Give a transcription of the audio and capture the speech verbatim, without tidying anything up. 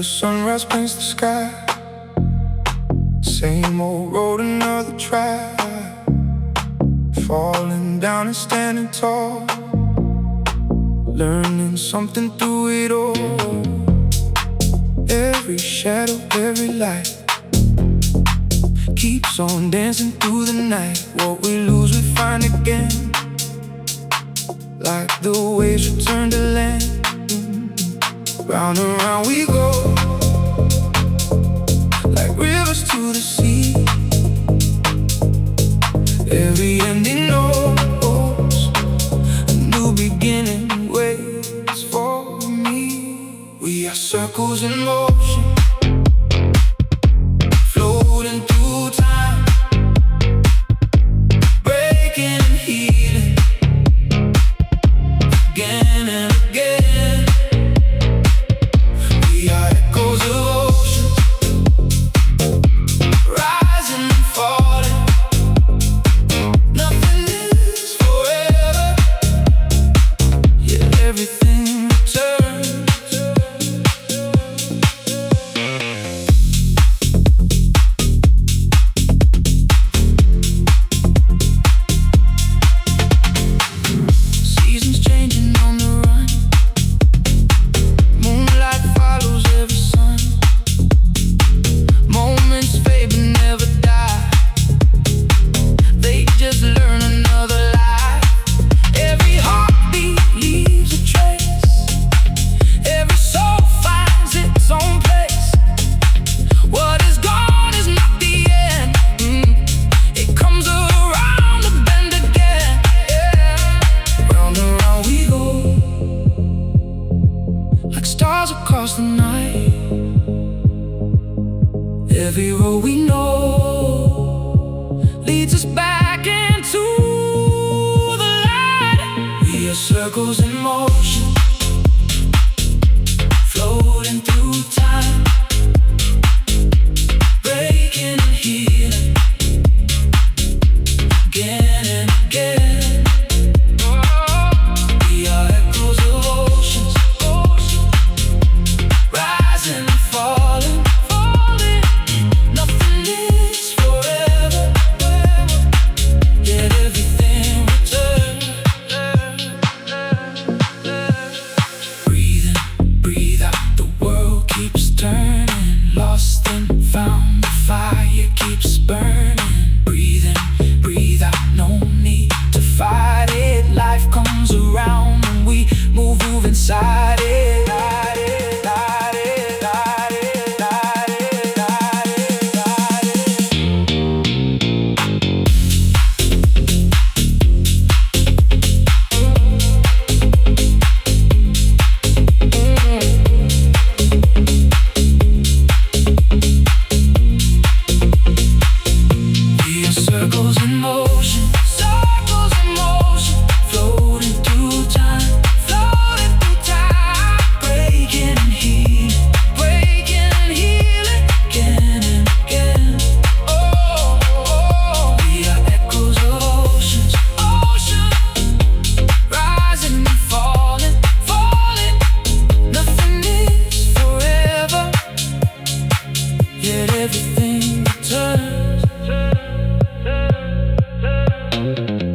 the sunrise paints the sky. Same old road, another track. Falling down and standing tall, learning something through it all. Every shadow, every light keeps on dancing through the night. What we lose, we find again, like the waves return to land. Round and round we go, like rivers to the sea. Every ending knows a new beginning waits for me. We are circles in motion, floating through time, breaking and healing again and again. We are echoes of oceans, rising and falling. Nothing is forever, yet everything returns. Seasons changing on the run, moonlight follows every sun. Moments fade but never die, they just learn another life. Every heartbeat leaves a trace, every soul finds its own place. What is gone is not the end, mm. It comes around to bend again, yeah. Round and round we go, like stars across the night. Every road we know leads us back into the light. We are circles in motion, floating through time, breaking and healing again and again. We are echoes of oceans, rising and falling. Nothing is forever, yet everything returns. Breathe in, breathe out, the world keeps turning. Lost and found, the fire keeps burning. Breathe in, breathe out, no need to fight it. Life comes around and we move, move inside it. We are circles in motion, circles in motion, floating through time, floating through time, breaking and healing, breaking and healing again and again. Oh, oh, we are echoes of oceans, ocean, rising and falling, falling. Nothing is forever, yet everything returns.